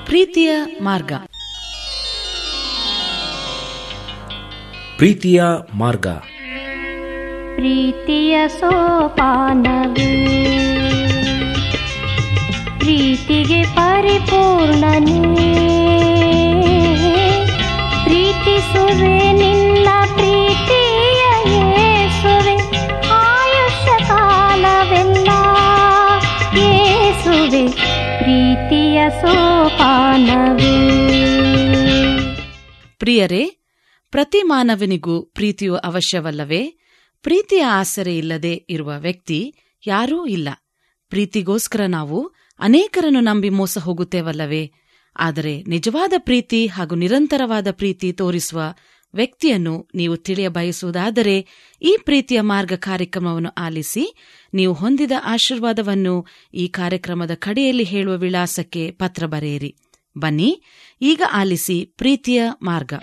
ಪ್ರೀತಿಯ ಮಾರ್ಗ. ಪ್ರೀತಿಯ ಮಾರ್ಗ. ಪ್ರೀತಿಯ ಸೋಪಾನವೇ ಪ್ರೀತಿಗೆ ಪರಿಪೂರ್ಣನೇ. ಪ್ರೀತಿಸುವೆ ನಿನ್ನ ಪ್ರೀತಿಯ ಯೇಸುವೆ, ಆಯುಷ್ಯ ಕಾಲವೆಲ್ಲ ಯೇಸುವೆ ಪ್ರೀತಿಯ ಸೋಪಾನವೇ. ಪ್ರಿಯರೇ, ಪ್ರತಿ ಮಾನವನಿಗೂ ಪ್ರೀತಿಯು ಅವಶ್ಯವಲ್ಲವೇ? ಪ್ರೀತಿಯ ಆಸರೆ ಇಲ್ಲದೆ ಇರುವ ವ್ಯಕ್ತಿ ಯಾರೂ ಇಲ್ಲ. ಪ್ರೀತಿಗೋಸ್ಕರ ನಾವು ಅನೇಕರನ್ನು ನಂಬಿ ಮೋಸ ಹೋಗುತ್ತೇವಲ್ಲವೇ? ಆದರೆ ನಿಜವಾದ ಪ್ರೀತಿ ಹಾಗೂ ನಿರಂತರವಾದ ಪ್ರೀತಿ ತೋರಿಸುವ ವ್ಯಕ್ತಿಯನ್ನು ನೀವು ತಿಳಿಯ ಬಯಸುವುದಾದರೆ ಈ ಪ್ರೀತಿಯ ಮಾರ್ಗ ಕಾರ್ಯಕ್ರಮವನ್ನು ಆಲಿಸಿ. ನೀವು ಹೊಂದಿದ ಆಶೀರ್ವಾದವನ್ನು ಈ ಕಾರ್ಯಕ್ರಮದ ಕಡೆಯಲ್ಲಿ ಹೇಳುವ ವಿಳಾಸಕ್ಕೆ ಪತ್ರ ಬರೆಯಿರಿ. ಬನ್ನಿ, ಈಗ ಆಲಿಸಿ ಪ್ರೀತಿಯ ಮಾರ್ಗ.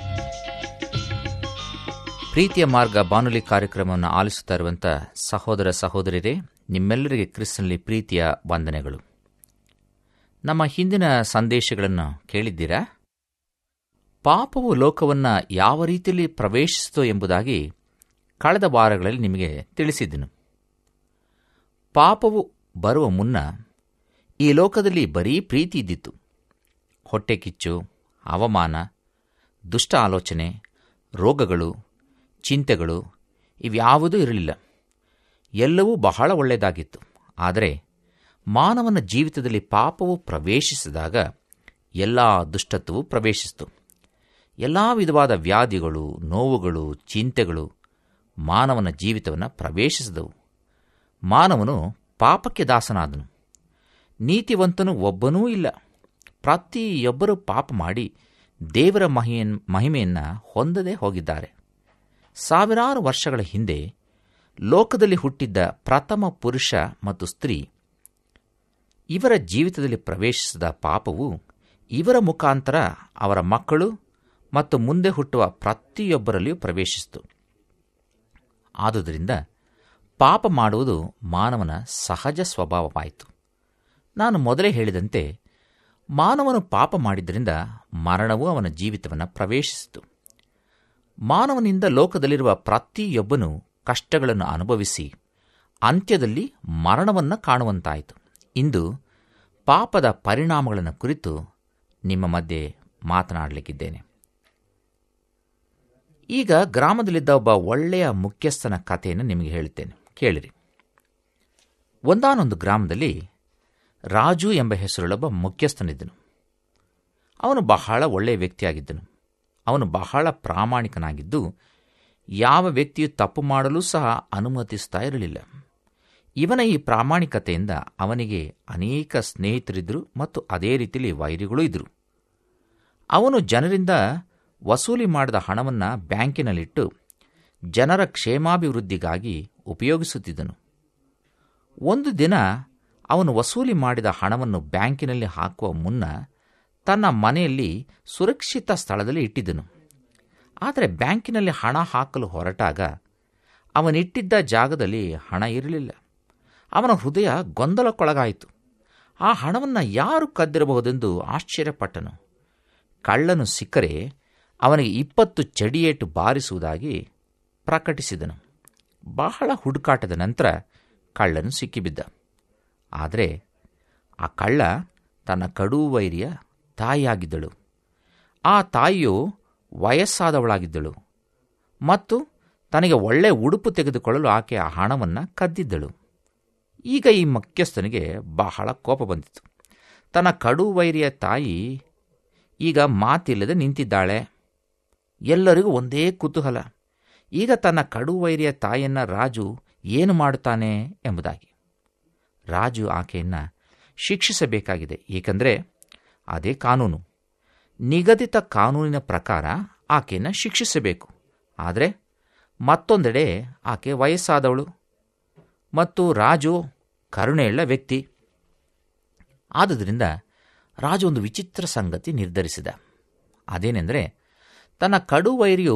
ಪ್ರೀತಿಯ ಮಾರ್ಗ ಬಾನುಲಿ ಕಾರ್ಯಕ್ರಮವನ್ನು ಆಲಿಸುತ್ತಾ ಇರುವಂಥ ಸಹೋದರ ಸಹೋದರಿಯರೇ, ನಿಮ್ಮೆಲ್ಲರಿಗೆ ಕ್ರಿಸ್ತನಲ್ಲಿ ಪ್ರೀತಿಯ ವಂದನೆಗಳು. ನಮ್ಮ ಹಿಂದಿನ ಸಂದೇಶಗಳನ್ನು ಕೇಳಿದ್ದೀರಾ? ಪಾಪವು ಲೋಕವನ್ನು ಯಾವ ರೀತಿಯಲ್ಲಿ ಪ್ರವೇಶಿಸಿತು ಎಂಬುದಾಗಿ ಕಳೆದ ವಾರಗಳಲ್ಲಿ ನಿಮಗೆ ತಿಳಿಸಿದ್ದನು. ಪಾಪವು ಬರುವ ಮುನ್ನ ಈ ಲೋಕದಲ್ಲಿ ಬರೀ ಪ್ರೀತಿ ಇದ್ದಿತ್ತು. ಹೊಟ್ಟೆ ಕಿಚ್ಚು, ಅವಮಾನ, ದುಷ್ಟ ಆಲೋಚನೆ, ರೋಗಗಳು, ಚಿಂತೆಗಳು ಇವ್ಯಾವುದೂ ಇರಲಿಲ್ಲ. ಎಲ್ಲವೂ ಬಹಳ ಒಳ್ಳೆಯದಾಗಿತ್ತು. ಆದರೆ ಮಾನವನ ಜೀವಿತದಲ್ಲಿ ಪಾಪವು ಪ್ರವೇಶಿಸಿದಾಗ ಎಲ್ಲ ದುಷ್ಟತ್ವವು ಪ್ರವೇಶಿಸಿತು. ಎಲ್ಲ ವಿಧವಾದ ವ್ಯಾಧಿಗಳು, ನೋವುಗಳು, ಚಿಂತೆಗಳು ಮಾನವನ ಜೀವಿತವನ್ನು ಪ್ರವೇಶಿಸಿದವು. ಮಾನವನು ಪಾಪಕ್ಕೆ ದಾಸನಾದನು. ನೀತಿವಂತನು ಒಬ್ಬನೂ ಇಲ್ಲ. ಪ್ರತಿಯೊಬ್ಬರೂ ಪಾಪ ಮಾಡಿ ದೇವರ ಮಹಿಮೆಯನ್ನು ಹೊಂದದೇ ಹೋಗಿದ್ದಾರೆ. ಸಾವಿರಾರು ವರ್ಷಗಳ ಹಿಂದೆ ಲೋಕದಲ್ಲಿ ಹುಟ್ಟಿದ್ದ ಪ್ರಥಮ ಪುರುಷ ಮತ್ತು ಸ್ತ್ರೀ ಇವರ ಜೀವಿತದಲ್ಲಿ ಪ್ರವೇಶಿಸಿದ ಪಾಪವು ಇವರ ಮುಖಾಂತರ ಅವರ ಮಕ್ಕಳು ಮತ್ತು ಮುಂದೆ ಹುಟ್ಟುವ ಪ್ರತಿಯೊಬ್ಬರಲ್ಲಿಯೂ ಪ್ರವೇಶಿಸಿತು. ಆದುದರಿಂದ ಪಾಪ ಮಾಡುವುದು ಮಾನವನ ಸಹಜ ಸ್ವಭಾವವಾಯಿತು. ನಾನು ಮೊದಲೇ ಹೇಳಿದಂತೆ ಮಾನವನು ಪಾಪ ಮಾಡಿದ್ದರಿಂದ ಮರಣವು ಅವನ ಜೀವಿತವನ್ನು ಪ್ರವೇಶಿಸಿತು. ಮಾನವನಿಂದ ಲೋಕದಲ್ಲಿರುವ ಪ್ರತಿಯೊಬ್ಬನೂ ಕಷ್ಟಗಳನ್ನು ಅನುಭವಿಸಿ ಅಂತ್ಯದಲ್ಲಿ ಮರಣವನ್ನು ಕಾಣುವಂತಾಯಿತು. ಇಂದು ಪಾಪದ ಪರಿಣಾಮಗಳನ್ನು ಕುರಿತು ನಿಮ್ಮ ಮಧ್ಯೆ ಮಾತನಾಡಲಿಕ್ಕಿದ್ದೇನೆ. ಈಗ ಗ್ರಾಮದಲ್ಲಿದ್ದ ಒಬ್ಬ ಒಳ್ಳೆಯ ಮುಖ್ಯಸ್ಥನ ಕಥೆಯನ್ನು ನಿಮಗೆ ಹೇಳುತ್ತೇನೆ, ಕೇಳಿರಿ. ಒಂದಾನೊಂದು ಗ್ರಾಮದಲ್ಲಿ ರಾಜು ಎಂಬ ಹೆಸರುಳ್ಳೊಬ್ಬ ಮುಖ್ಯಸ್ಥನಿದ್ದನು. ಅವನು ಬಹಳ ಒಳ್ಳೆಯ ವ್ಯಕ್ತಿಯಾಗಿದ್ದನು. ಅವನು ಬಹಳ ಪ್ರಾಮಾಣಿಕನಾಗಿದ್ದು ಯಾವ ವ್ಯಕ್ತಿಯು ತಪ್ಪು ಮಾಡಲೂ ಸಹ ಅನುಮತಿಸ್ತಾ ಇರಲಿಲ್ಲ. ಇವನ ಈ ಪ್ರಾಮಾಣಿಕತೆಯಿಂದ ಅವನಿಗೆ ಅನೇಕ ಸ್ನೇಹಿತರಿದ್ದರು ಮತ್ತು ಅದೇ ರೀತಿಯಲ್ಲಿ ವೈರಿಗಳೂ ಇದ್ದರು. ಅವನು ಜನರಿಂದ ವಸೂಲಿ ಮಾಡಿದ ಹಣವನ್ನು ಬ್ಯಾಂಕಿನಲ್ಲಿಟ್ಟು ಜನರ ಕ್ಷೇಮಾಭಿವೃದ್ಧಿಗಾಗಿ ಉಪಯೋಗಿಸುತ್ತಿದ್ದನು. ಒಂದು ದಿನ ಅವನು ವಸೂಲಿ ಮಾಡಿದ ಹಣವನ್ನು ಬ್ಯಾಂಕಿನಲ್ಲಿ ಹಾಕುವ ಮುನ್ನ ತನ್ನ ಮನೆಯಲ್ಲಿ ಸುರಕ್ಷಿತ ಸ್ಥಳದಲ್ಲಿ ಇಟ್ಟಿದ್ದನು. ಆದರೆ ಬ್ಯಾಂಕಿನಲ್ಲಿ ಹಣ ಹಾಕಲು ಹೊರಟಾಗ ಅವನಿಟ್ಟಿದ್ದ ಜಾಗದಲ್ಲಿ ಹಣ ಇರಲಿಲ್ಲ. ಅವನ ಹೃದಯ ಗೊಂದಲಕ್ಕೊಳಗಾಯಿತು. ಆ ಹಣವನ್ನು ಯಾರು ಕದ್ದಿರಬಹುದೆಂದು ಆಶ್ಚರ್ಯಪಟ್ಟನು. ಕಳ್ಳನು ಸಿಕ್ಕರೆ ಅವನಿಗೆ 20 ಚಡಿಯೇಟು ಬಾರಿಸುವುದಾಗಿ ಪ್ರಕಟಿಸಿದನು. ಬಹಳ ಹುಡುಕಾಟದ ನಂತರ ಕಳ್ಳನು ಸಿಕ್ಕಿಬಿದ್ದ. ಆದರೆ ಆ ಕಳ್ಳ ತನ್ನ ಕಡುವೈರಿಯ ತಾಯಿಯಾಗಿದ್ದಳು. ಆ ತಾಯಿಯು ವಯಸ್ಸಾದವಳಾಗಿದ್ದಳು ಮತ್ತು ತನಗೆ ಒಳ್ಳೆ ಉಡುಪು ತೆಗೆದುಕೊಳ್ಳಲು ಆಕೆ ಆ ಹಣವನ್ನು ಕದ್ದಿದ್ದಳು. ಈಗ ಈ ಮುಖ್ಯಸ್ಥನಿಗೆ ಬಹಳ ಕೋಪ ಬಂದಿತು. ತನ್ನ ಕಡುವೈರಿಯ ತಾಯಿ ಈಗ ಮಾತಿಲ್ಲದೆ ನಿಂತಿದ್ದಾಳೆ. ಎಲ್ಲರಿಗೂ ಒಂದೇ ಕುತೂಹಲ, ಈಗ ತನ್ನ ಕಡುವೈರಿಯ ತಾಯಿಯನ್ನು ರಾಜು ಏನು ಮಾಡುತ್ತಾನೆ ಎಂಬುದಾಗಿ. ರಾಜು ಆಕೆಯನ್ನು ಶಿಕ್ಷಿಸಬೇಕಾಗಿದೆ, ಏಕೆಂದರೆ ಅದೇ ಕಾನೂನು. ನಿಗದಿತ ಕಾನೂನಿನ ಪ್ರಕಾರ ಆಕೆಯನ್ನು ಶಿಕ್ಷಿಸಬೇಕು. ಆದರೆ ಮತ್ತೊಂದೆಡೆ ಆಕೆ ವಯಸ್ಸಾದವಳು ಮತ್ತು ರಾಜು ಕರುಣೆಯುಳ್ಳ ವ್ಯಕ್ತಿ. ಆದುದರಿಂದ ರಾಜು ಒಂದು ವಿಚಿತ್ರ ಸಂಗತಿ ನಿರ್ಧರಿಸಿದ. ಅದೇನೆಂದರೆ, ತನ್ನ ಕಡುವೈರಿಯ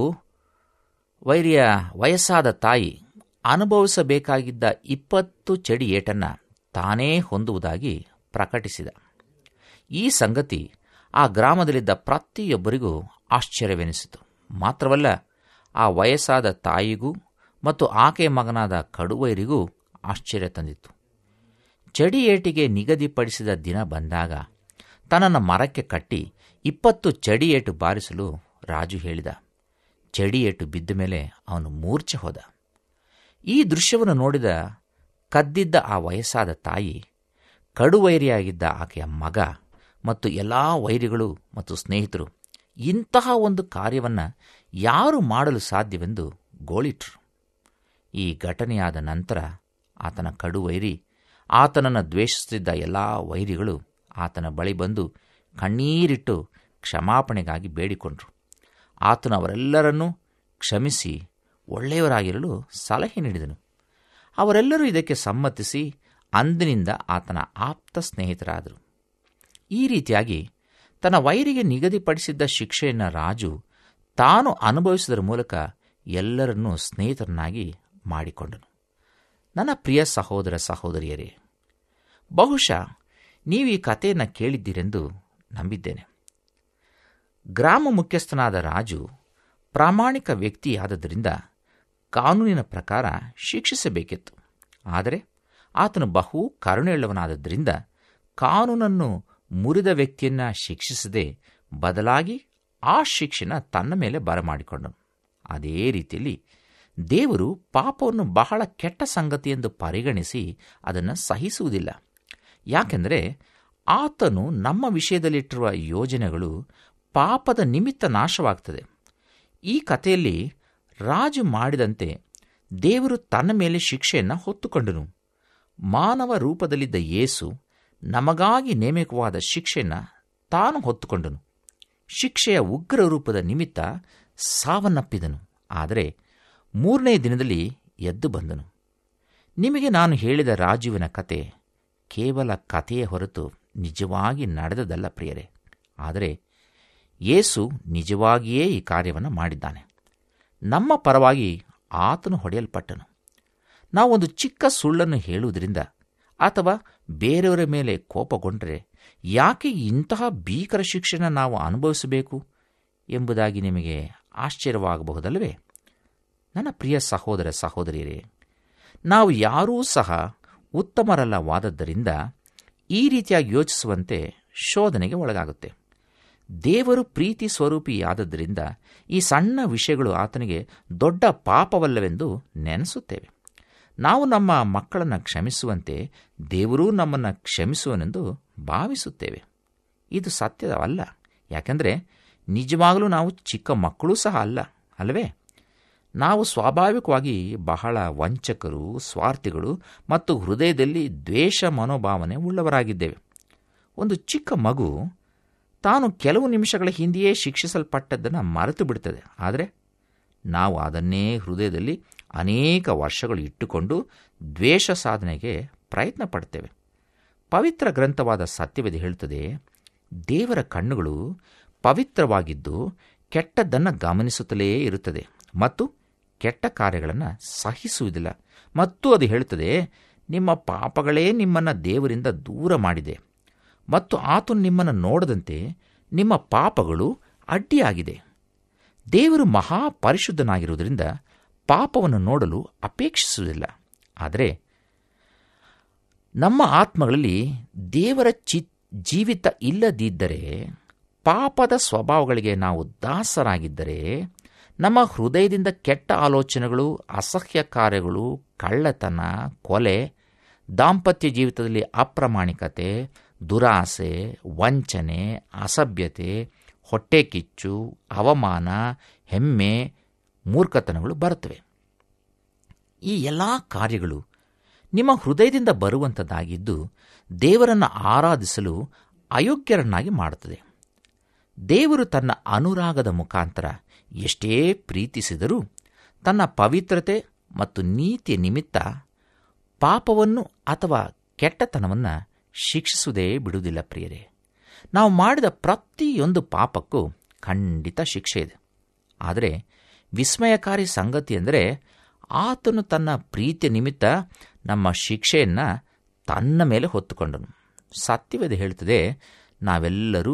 ವಯಸ್ಸಾದ ತಾಯಿ ಅನುಭವಿಸಬೇಕಾಗಿದ್ದ 20 ಚಡಿ ಏಟನ್ನು ತಾನೇ ಹೊಂದುವುದಾಗಿ ಪ್ರಕಟಿಸಿದ. ಈ ಸಂಗತಿ ಆ ಗ್ರಾಮದಲ್ಲಿದ್ದ ಪ್ರತಿಯೊಬ್ಬರಿಗೂ ಆಶ್ಚರ್ಯವೆನಿಸಿತು. ಮಾತ್ರವಲ್ಲ, ಆ ವಯಸ್ಸಾದ ತಾಯಿಗೂ ಮತ್ತು ಆಕೆಯ ಮಗನಾದ ಕಡುವೈರಿಗೂ ಆಶ್ಚರ್ಯ ತಂದಿತ್ತು. ಚಡಿಯೇಟಿಗೆ ನಿಗದಿಪಡಿಸಿದ ದಿನ ಬಂದಾಗ ತನ್ನನ್ನು ಮರಕ್ಕೆ ಕಟ್ಟಿ 20 ಚಡಿಯೇಟು ಬಾರಿಸಲು ರಾಜು ಹೇಳಿದ. ಚಡಿಯೇಟು ಬಿದ್ದ ಮೇಲೆ ಅವನು ಮೂರ್ಛೆ ಹೋದ. ಈ ದೃಶ್ಯವನ್ನು ನೋಡಿದ ಕದ್ದಿದ್ದ ಆ ವಯಸ್ಸಾದ ತಾಯಿ, ಕಡುವೈರಿಯಾಗಿದ್ದ ಆಕೆಯ ಮಗ ಮತ್ತು ಎಲ್ಲ ವೈರಿಗಳು ಮತ್ತು ಸ್ನೇಹಿತರು ಇಂತಹ ಒಂದು ಕಾರ್ಯವನ್ನು ಯಾರು ಮಾಡಲು ಸಾಧ್ಯವೆಂದು ಗೋಳಿಟ್ರು. ಈ ಘಟನೆಯಾದ ನಂತರ ಆತನ ಕಡುವೈರಿ, ಆತನನ್ನು ದ್ವೇಷಿಸುತ್ತಿದ್ದ ಎಲ್ಲ ವೈರಿಗಳು ಆತನ ಬಳಿ ಬಂದು ಕಣ್ಣೀರಿಟ್ಟು ಕ್ಷಮಾಪಣೆಗಾಗಿ ಬೇಡಿಕೊಂಡರು. ಆತನು ಅವರೆಲ್ಲರನ್ನೂ ಕ್ಷಮಿಸಿ ಒಳ್ಳೆಯವರಾಗಿರಲು ಸಲಹೆ ನೀಡಿದನು. ಅವರೆಲ್ಲರೂ ಇದಕ್ಕೆ ಸಮ್ಮತಿಸಿ ಅಂದಿನಿಂದ ಆತನ ಆಪ್ತ ಸ್ನೇಹಿತರಾದರು. ಈ ರೀತಿಯಾಗಿ ತನ್ನ ವೈರಿಗೆ ನಿಗದಿಪಡಿಸಿದ್ದ ಶಿಕ್ಷೆಯನ್ನು ರಾಜು ತಾನು ಅನುಭವಿಸುವುದರ ಮೂಲಕ ಎಲ್ಲರನ್ನೂ ಸ್ನೇಹಿತರನ್ನಾಗಿ ಮಾಡಿಕೊಂಡನು. ನನ್ನ ಪ್ರಿಯ ಸಹೋದರ ಸಹೋದರಿಯರೇ, ಬಹುಶಃ ನೀವು ಈ ಕಥೆಯನ್ನು ಕೇಳಿದ್ದೀರೆಂದು ನಂಬಿದ್ದೇನೆ. ಗ್ರಾಮ ಮುಖ್ಯಸ್ಥನಾದ ರಾಜು ಪ್ರಾಮಾಣಿಕ ವ್ಯಕ್ತಿಯಾದದರಿಂದ ಕಾನೂನಿನ ಪ್ರಕಾರ ಶಿಕ್ಷಿಸಬೇಕಿತ್ತು. ಆದರೆ ಆತನು ಬಹು ಕರುಣೆಯುಳ್ಳವನಾದದ್ದರಿಂದ ಕಾನೂನನ್ನು ಮುರಿದ ವ್ಯಕ್ತಿಯನ್ನು ಶಿಕ್ಷಿಸದೆ ಬದಲಾಗಿ ಆ ಶಿಕ್ಷೆನ ತನ್ನ ಮೇಲೆ ಬರಮಾಡಿಕೊಂಡನು. ಅದೇ ರೀತಿಯಲ್ಲಿ ದೇವರು ಪಾಪವನ್ನು ಬಹಳ ಕೆಟ್ಟ ಸಂಗತಿ ಎಂದು ಪರಿಗಣಿಸಿ ಅದನ್ನು ಸಹಿಸುವುದಿಲ್ಲ. ಯಾಕೆಂದರೆ ಆತನು ನಮ್ಮ ವಿಷಯದಲ್ಲಿಟ್ಟಿರುವ ಯೋಜನೆಗಳು ಪಾಪದ ನಿಮಿತ್ತ ನಾಶವಾಗ್ತದೆ. ಈ ಕಥೆಯಲ್ಲಿ ರಾಜು ಮಾಡಿದಂತೆ ದೇವರು ತನ್ನ ಮೇಲೆ ಶಿಕ್ಷೆಯನ್ನು ಹೊತ್ತುಕೊಂಡನು. ಮಾನವ ರೂಪದಲ್ಲಿದ್ದ ಯೇಸು ನಮಗಾಗಿ ನೇಮಕವಾದ ಶಿಕ್ಷೆಯನ್ನು ತಾನು ಹೊತ್ತುಕೊಂಡನು. ಶಿಕ್ಷೆಯ ಉಗ್ರ ರೂಪದ ನಿಮಿತ್ತ ಸಾವನ್ನಪ್ಪಿದನು. ಆದರೆ 3ನೇ ದಿನದಲ್ಲಿ ಎದ್ದು ಬಂದನು. ನಿಮಗೆ ನಾನು ಹೇಳಿದ ರಾಜುವಿನ ಕತೆ ಕೇವಲ ಕಥೆಯ ಹೊರತು ನಿಜವಾಗಿ ನಡೆದದಲ್ಲ ಪ್ರಿಯರೇ. ಆದರೆ ಯೇಸು ನಿಜವಾಗಿಯೇ ಈ ಕಾರ್ಯವನ್ನು ಮಾಡಿದ್ದಾನೆ. ನಮ್ಮ ಪರವಾಗಿ ಆತನು ಹೊಡೆಯಲ್ಪಟ್ಟನು. ನಾವೊಂದು ಚಿಕ್ಕ ಸುಳ್ಳನ್ನು ಹೇಳುವುದರಿಂದ ಅಥವಾ ಬೇರೆಯವರ ಮೇಲೆ ಕೋಪಗೊಂಡರೆ ಯಾಕೆ ಇಂತಹ ಭೀಕರ ಶಿಕ್ಷೆಯನ್ನು ನಾವು ಅನುಭವಿಸಬೇಕು ಎಂಬುದಾಗಿ ನಿಮಗೆ ಆಶ್ಚರ್ಯವಾಗಬಹುದಲ್ಲವೇ? ನನ್ನ ಪ್ರಿಯ ಸಹೋದರ ಸಹೋದರಿಯರೇ, ನಾವು ಯಾರೂ ಸಹ ಉತ್ತಮರಲ್ಲವಾದದ್ದರಿಂದ ಈ ರೀತಿಯಾಗಿ ಯೋಚಿಸುವಂತೆ ಶೋಧನೆಗೆ ಒಳಗಾಗುತ್ತೆ. ದೇವರು ಪ್ರೀತಿ ಸ್ವರೂಪಿಯಾದದ್ದರಿಂದ ಈ ಸಣ್ಣ ವಿಷಯಗಳು ಆತನಿಗೆ ದೊಡ್ಡ ಪಾಪವಲ್ಲವೆಂದು ನೆನೆಸುತ್ತೇವೆ. ನಾವು ನಮ್ಮ ಮಕ್ಕಳನ್ನು ಕ್ಷಮಿಸುವಂತೆ ದೇವರೂ ನಮ್ಮನ್ನು ಕ್ಷಮಿಸುವನೆಂದು ಭಾವಿಸುತ್ತೇವೆ. ಇದು ಸತ್ಯವಲ್ಲ. ಯಾಕೆಂದರೆ ನಿಜವಾಗಲೂ ನಾವು ಚಿಕ್ಕ ಮಕ್ಕಳೂ ಸಹ ಅಲ್ಲವೇ? ನಾವು ಸ್ವಾಭಾವಿಕವಾಗಿ ಬಹಳ ವಂಚಕರು, ಸ್ವಾರ್ಥಿಗಳು ಮತ್ತು ಹೃದಯದಲ್ಲಿ ದ್ವೇಷ ಮನೋಭಾವನೆ ಉಳ್ಳವರಾಗಿದ್ದೇವೆ. ಒಂದು ಚಿಕ್ಕ ಮಗು ತಾನು ಕೆಲವು ನಿಮಿಷಗಳ ಹಿಂದೆಯೇ ಶಿಕ್ಷಿಸಲ್ಪಟ್ಟದ್ದನ್ನು ಮರೆತು ಬಿಡುತ್ತದೆ. ಆದರೆ ನಾವು ಅದನ್ನೇ ಹೃದಯದಲ್ಲಿ ಅನೇಕ ವರ್ಷಗಳು ಇಟ್ಟುಕೊಂಡು ದ್ವೇಷ ಸಾಧನೆಗೆ ಪ್ರಯತ್ನ ಪಡ್ತೇವೆ. ಪವಿತ್ರ ಗ್ರಂಥವಾದ ಸತ್ಯವೇದ ಹೇಳುತ್ತದೆ, ದೇವರ ಕಣ್ಣುಗಳು ಪವಿತ್ರವಾಗಿದ್ದು ಕೆಟ್ಟದ್ದನ್ನು ಗಮನಿಸುತ್ತಲೇ ಇರುತ್ತದೆ ಮತ್ತು ಕೆಟ್ಟ ಕಾರ್ಯಗಳನ್ನು ಸಹಿಸುವುದಿಲ್ಲ. ಮತ್ತು ಅದು ಹೇಳುತ್ತದೆ, ನಿಮ್ಮ ಪಾಪಗಳೇ ನಿಮ್ಮನ್ನು ದೇವರಿಂದ ದೂರ ಮಾಡಿದೆ ಮತ್ತು ಆತನು ನಿಮ್ಮನ್ನು ನೋಡದಂತೆ ನಿಮ್ಮ ಪಾಪಗಳು ಅಡ್ಡಿಯಾಗಿದೆ. ದೇವರು ಮಹಾಪರಿಶುದ್ಧನಾಗಿರುವುದರಿಂದ ಪಾಪವನ್ನು ನೋಡಲು ಅಪೇಕ್ಷಿಸುವುದಿಲ್ಲ. ಆದರೆ ನಮ್ಮ ಆತ್ಮಗಳಲ್ಲಿ ದೇವರ ಜೀವಿತ ಇಲ್ಲದಿದ್ದರೆ, ಪಾಪದ ಸ್ವಭಾವಗಳಿಗೆ ನಾವು ದಾಸರಾಗಿದ್ದರೆ, ನಮ್ಮ ಹೃದಯದಿಂದ ಕೆಟ್ಟ ಆಲೋಚನೆಗಳು, ಅಸಹ್ಯ ಕಾರ್ಯಗಳು, ಕಳ್ಳತನ, ಕೊಲೆ, ದಾಂಪತ್ಯ ಜೀವಿತದಲ್ಲಿ ಅಪ್ರಾಮಾಣಿಕತೆ, ದುರಾಸೆ, ವಂಚನೆ, ಅಸಭ್ಯತೆ, ಹೊಟ್ಟೆಕಿಚ್ಚು, ಅವಮಾನ, ಹೆಮ್ಮೆ, ಮೂರ್ಖತನಗಳು ಬರುತ್ತವೆ. ಈ ಎಲ್ಲ ಕಾರ್ಯಗಳು ನಿಮ್ಮ ಹೃದಯದಿಂದ ಬರುವಂಥದ್ದಾಗಿದ್ದು ದೇವರನ್ನು ಆರಾಧಿಸಲು ಅಯೋಗ್ಯರನ್ನಾಗಿ ಮಾಡುತ್ತದೆ. ದೇವರು ತನ್ನ ಅನುರಾಗದ ಮುಖಾಂತರ ಎಷ್ಟೇ ಪ್ರೀತಿಸಿದರೂ ತನ್ನ ಪವಿತ್ರತೆ ಮತ್ತು ನೀತಿಯ ನಿಮಿತ್ತ ಪಾಪವನ್ನು ಅಥವಾ ಕೆಟ್ಟತನವನ್ನು ಶಿಕ್ಷಿಸುವುದೇ ಬಿಡುವುದಿಲ್ಲ. ಪ್ರಿಯರೇ, ನಾವು ಮಾಡಿದ ಪ್ರತಿಯೊಂದು ಪಾಪಕ್ಕೂ ಖಂಡಿತ ಶಿಕ್ಷೆ ಇದೆ. ಆದರೆ ವಿಸ್ಮಯಕಾರಿ ಸಂಗತಿ ಎಂದರೆ, ಆತನು ತನ್ನ ಪ್ರೀತಿಯ ನಿಮಿತ್ತ ನಮ್ಮ ಶಿಕ್ಷೆಯನ್ನು ತನ್ನ ಮೇಲೆ ಹೊತ್ತುಕೊಂಡನು. ಸತ್ಯವೇದ ಹೇಳುತ್ತದೆ, ನಾವೆಲ್ಲರೂ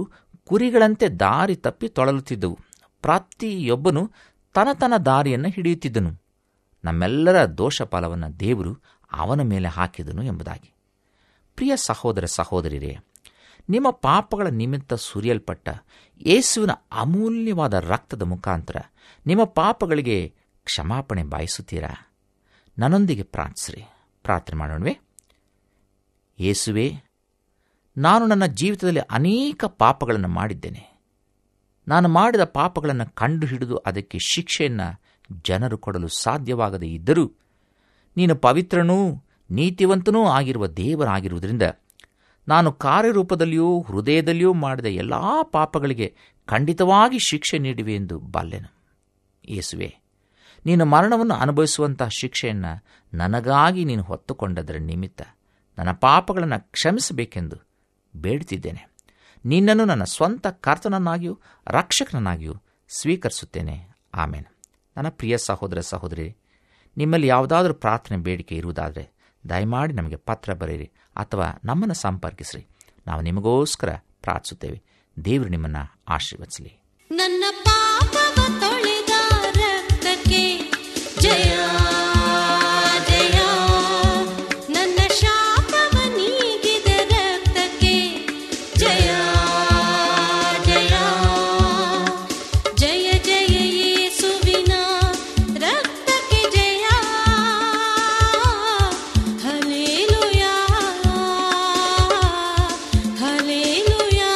ಕುರಿಗಳಂತೆ ದಾರಿ ತಪ್ಪಿ ತೊಳಲುತ್ತಿದ್ದವು. ಪ್ರತಿಯೊಬ್ಬನು ತನ್ನ ದಾರಿಯನ್ನು ಹಿಡಿಯುತ್ತಿದ್ದನು. ನಮ್ಮೆಲ್ಲರ ದೋಷ ಫಲವನ್ನು ದೇವರು ಅವನ ಮೇಲೆ ಹಾಕಿದನು ಎಂಬುದಾಗಿ. ಪ್ರಿಯ ಸಹೋದರ ಸಹೋದರಿಯರೇ, ನಿಮ್ಮ ಪಾಪಗಳ ನಿಮಿತ್ತ ಸುರಿಯಲ್ಪಟ್ಟ ಯೇಸುವಿನ ಅಮೂಲ್ಯವಾದ ರಕ್ತದ ಮುಖಾಂತರ ನಿಮ್ಮ ಪಾಪಗಳಿಗೆ ಕ್ಷಮಾಪಣೆ ಬಯಸುತ್ತೀರಾ? ನನ್ನೊಂದಿಗೆ ಪ್ರಾರ್ಥಿಸ್ರಿ. ಪ್ರಾರ್ಥನೆ ಮಾಡೋಣವೇ? ಯೇಸುವೇ, ನಾನು ನನ್ನ ಜೀವಿತದಲ್ಲಿ ಅನೇಕ ಪಾಪಗಳನ್ನು ಮಾಡಿದ್ದೇನೆ. ನಾನು ಮಾಡಿದ ಪಾಪಗಳನ್ನು ಕಂಡುಹಿಡಿದು ಅದಕ್ಕೆ ಶಿಕ್ಷೆಯನ್ನು ಜನರು ಕೊಡಲು ಸಾಧ್ಯವಾಗದೇ ಇದ್ದರೂ ನೀನು ಪವಿತ್ರನೂ ನೀತಿವಂತನೂ ಆಗಿರುವ ದೇವರಾಗಿರುವುದರಿಂದ ನಾನು ಕಾರ್ಯರೂಪದಲ್ಲಿಯೂ ಹೃದಯದಲ್ಲಿಯೂ ಮಾಡಿದ ಎಲ್ಲ ಪಾಪಗಳಿಗೆ ಖಂಡಿತವಾಗಿ ಶಿಕ್ಷೆ ನೀಡುವೆ ಎಂದು ಬಲ್ಲೆನು. ಯೇಸುವೆ, ನೀನು ಮರಣವನ್ನು ಅನುಭವಿಸುವಂತಹ ಶಿಕ್ಷೆಯನ್ನು ನನಗಾಗಿ ನೀನು ಹೊತ್ತುಕೊಂಡದರ ನಿಮಿತ್ತ ನನ್ನ ಪಾಪಗಳನ್ನು ಕ್ಷಮಿಸಬೇಕೆಂದು ಬೇಡುತ್ತಿದ್ದೇನೆ. ನಿನ್ನನ್ನು ನನ್ನ ಸ್ವಂತ ಕರ್ತನನ್ನಾಗಿಯೂ ರಕ್ಷಕನನ್ನಾಗಿಯೂ ಸ್ವೀಕರಿಸುತ್ತೇನೆ. ಆಮೇನ್. ನನ್ನ ಪ್ರಿಯ ಸಹೋದರ ಸಹೋದರಿ, ನಿಮ್ಮಲ್ಲಿ ಯಾವುದಾದ್ರೂ ಪ್ರಾರ್ಥನೆ ಬೇಡಿಕೆ ಇರುವುದಾದರೆ ದಯಮಾಡಿ ನಮಗೆ ಪತ್ರ ಬರೆಯಿರಿ ಅಥವಾ ನಮ್ಮನ್ನು ಸಂಪರ್ಕಿಸ್ರಿ. ನಾವು ನಿಮಗೋಸ್ಕರ ಪ್ರಾರ್ಥಿಸುತ್ತೇವೆ. ದೇವರು ನಿಮ್ಮನ್ನು ಆಶೀರ್ವದಿಸಲಿ. ನನ್ನ ಪಾಪವ ತೊಳೆದ ರಕ್ತಕ್ಕೆ ಜಯ ಜಯ, ನನ್ನ ಶಾಪವ ನೀಗಿದ ರಕ್ತಕ್ಕೆ ಜಯ ಜಯ, ಜಯ ಜಯ ಯೇಸುವಿನ ರಕ್ತಕ್ಕೆ ಜಯ. Hallelujah hallelujah.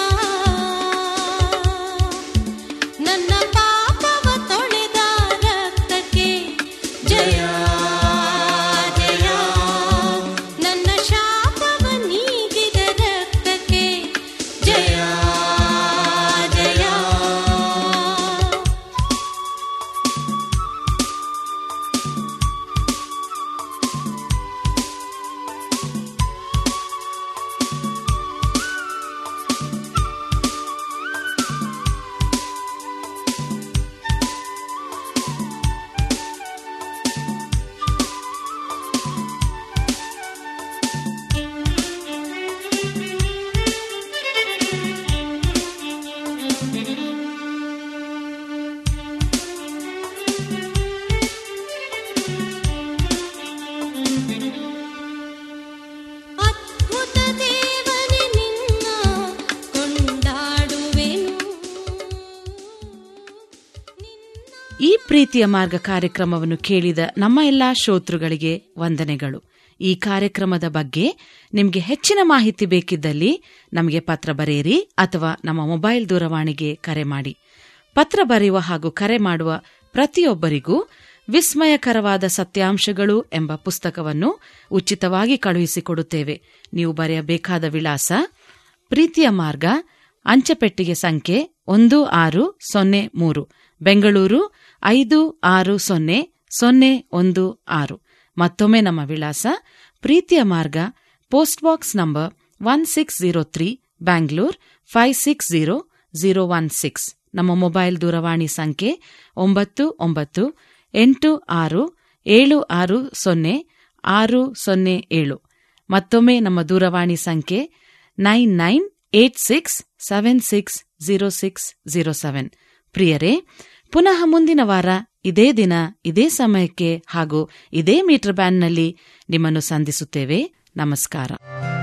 ನನ್ನ ಪಾಪವ ತೊಳೆದ ರಕ್ತಕ್ಕೆ ಜಯ ಜಯ, ನನ್ನ ಶಾಪವ ನೀಗಿದ ರಕ್ತಕ್ಕೆ ಜಯ ಜಯ. ಅದ್ಭುತ ದೇವನೇ ನಿನ್ನ ಕೊಂಡಾಡುವೆನು. ಈ ಪ್ರೀತಿಯ ಮಾರ್ಗ ಕಾರ್ಯಕ್ರಮವನ್ನು ಕೇಳಿದ ನಮ್ಮ ಎಲ್ಲಾ ಶ್ರೋತೃಗಳಿಗೆ ವಂದನೆಗಳು. ಈ ಕಾರ್ಯಕ್ರಮದ ಬಗ್ಗೆ ನಿಮಗೆ ಹೆಚ್ಚಿನ ಮಾಹಿತಿ ಬೇಕಿದ್ದಲ್ಲಿ ನಮಗೆ ಪತ್ರ ಬರೆಯಿರಿ ಅಥವಾ ನಮ್ಮ ಮೊಬೈಲ್ ದೂರವಾಣಿಗೆ ಕರೆ ಮಾಡಿ. ಪತ್ರ ಬರೆಯುವ ಹಾಗೂ ಕರೆ ಮಾಡುವ ಪ್ರತಿಯೊಬ್ಬರಿಗೂ ವಿಸ್ಮಯಕರವಾದ ಸತ್ಯಾಂಶಗಳು ಎಂಬ ಪುಸ್ತಕವನ್ನು ಉಚಿತವಾಗಿ ಕಳುಹಿಸಿಕೊಡುತ್ತೇವೆ. ನೀವು ಬರೆಯಬೇಕಾದ ವಿಳಾಸ: ಪ್ರೀತಿಯ ಮಾರ್ಗ, ಅಂಚೆಪೆಟ್ಟಿಗೆ ಸಂಖ್ಯೆ 1603, ಬೆಂಗಳೂರು 560016. ಮತ್ತೊಮ್ಮೆ ನಮ್ಮ ವಿಳಾಸ: ಪ್ರೀತಿಯ ಮಾರ್ಗ, ಪೋಸ್ಟ್ ಬಾಕ್ಸ್ ನಂಬರ್ 1603, ಬ್ಯಾಂಗ್ಳೂರ್ 560016. ನಮ್ಮ ಮೊಬೈಲ್ ದೂರವಾಣಿ ಸಂಖ್ಯೆ 9986760607. ಮತ್ತೊಮ್ಮೆ ನಮ್ಮ ದೂರವಾಣಿ ಸಂಖ್ಯೆ 9986760607. ಪ್ರಿಯರೇ, ಪುನಃ ಮುಂದಿನ ವಾರ ಇದೇ ದಿನ ಇದೇ ಸಮಯಕ್ಕೆ ಹಾಗೂ ಇದೇ ಮೀಟರ್ ಬ್ಯಾಂಡ್ನಲ್ಲಿ ನಿಮ್ಮನ್ನು ಸಂಧಿಸುತ್ತೇವೆ. ನಮಸ್ಕಾರ.